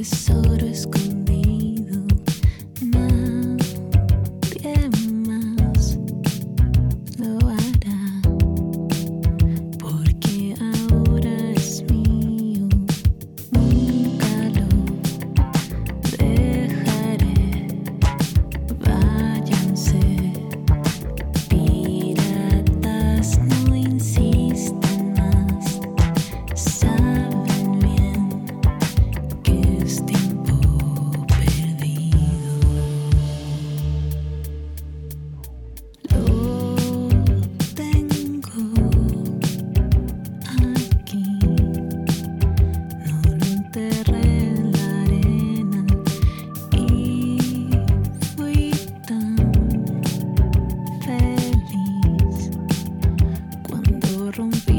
tesoro escondido. Nadie más lo hará, porque ahora es mío. Nunca lo dejaré. Váyanse, piratas, no insistan más. Saben bien que es tiempo perdido. Lo tengo aquí, no lo enterré en la arena y fui tan feliz cuando rompí